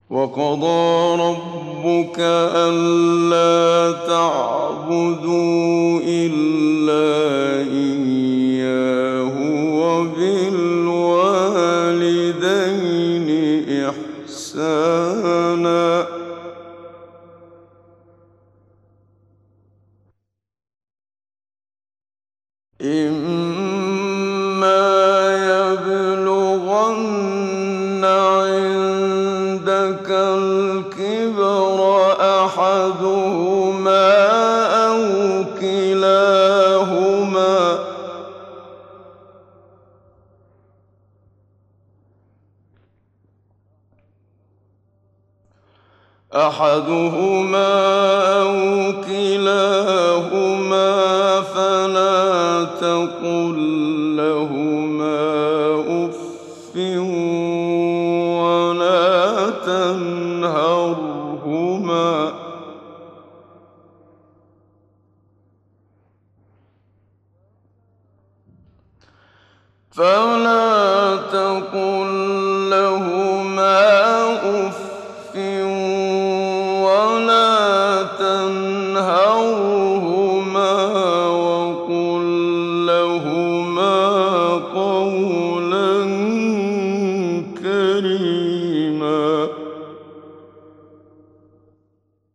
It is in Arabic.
وَقَضَىٰ رَبُّكَ أَلَّا تَعْبُدُوا إِلَّا إِيَّاهُ وَبِالْوَالِدَيْنِ إِحْسَانًا ۚ إِمَّا يَبْلُغَنَّ عِندَكَ الْكِبَرَ أَحَدُهُمَا أَوْ كِلَاهُمَا فَلَا تَقُل لَّهُمَا أُفٍّ وَلَا تَنْهَرْهُمَا وَقُل لَّهُمَا قَوْلًا